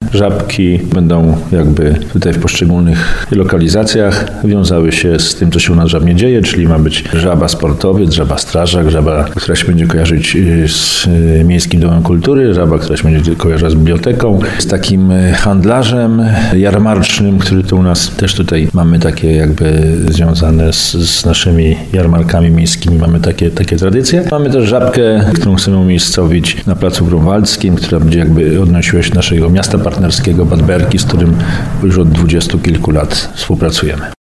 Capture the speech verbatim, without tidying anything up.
Żabki będą jakby tutaj w poszczególnych lokalizacjach wiązały się z tym, co się u nas żabnie dzieje, czyli ma być żaba sportowiec, żaba strażak, żaba, która się będzie kojarzyć z Miejskim Domem Kultury, żaba, która się będzie kojarzyła z biblioteką, z takim handlarzem jarmarcznym, który to u nas też tutaj mamy takie jakby związane z, z naszymi jarmarkami miejskimi, mamy takie, takie tradycje. Mamy też żabkę, którą chcemy umiejscowić na Placu Grunwaldzkim, która będzie jakby odnosiła się do naszego miasta partnerskiego Bad Berki, z którym już od dwudziestu kilku lat współpracujemy.